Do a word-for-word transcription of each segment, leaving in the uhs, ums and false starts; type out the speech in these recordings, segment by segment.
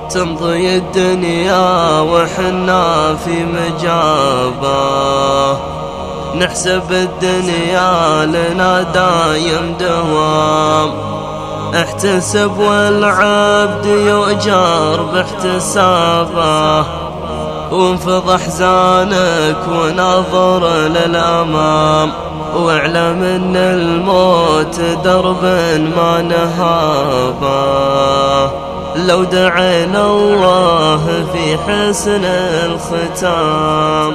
تمضي الدنيا وحنا في مجابه، نحسب الدنيا لنا دايم دوام. احتسب والعبد يؤجر باحتسابه، وانفض احزانك ونظر للامام. واعلم ان الموت درب ما نهابه، لو دعينا الله في حسن الختام.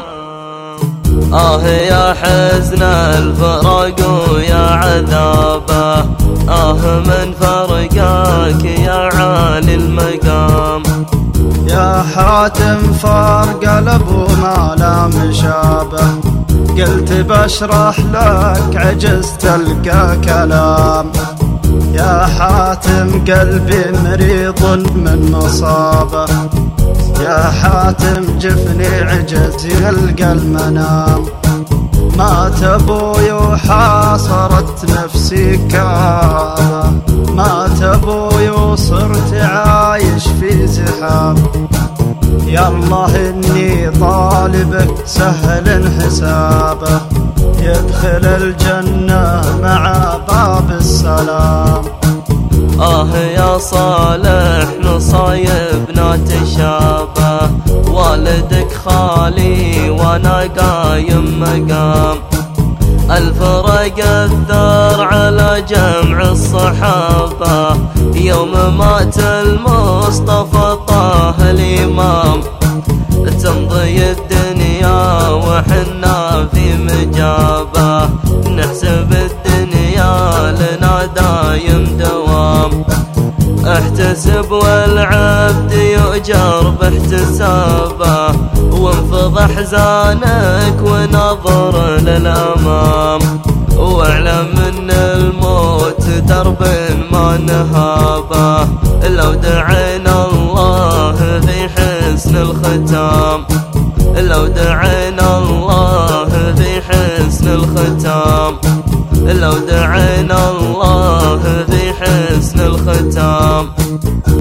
آه يا حزن الفراق ويا عذابه، آه من فرقاك يا عالي المقام. يا حاتم فارق الابو ما لا مشابه، قلت بشرح لك عجزت القى كلام. يا حاتم قلبي مريض من مصابه، يا حاتم جفني عجز يلقى المنام. مات ابوي وحاصرت نفسي كآبة، مات ابوي وصرت عايش في زحام. يا الله اني طالبك سهل حسابه، يدخل الجنة مع باب السلام. آه يا صالح نصايبنا تشابه، والدك خالي وانا قايم مقام. الفرق الثار على جمع الصحابة، يوم مات المصطفى طه الإمام. تمضي الدنيا وحنا في مجابه، نحسب الدنيا لنا دايم دوام. احتسب والعبد يؤجر باحتسابه، وانفض احزانك ونظر للامام. واعلم ان الموت درب ما نهابه، لو دعينا الله في حسن الختام. لو دعينا الله في حسن الختام، لو دعينا الله في حسن الختام.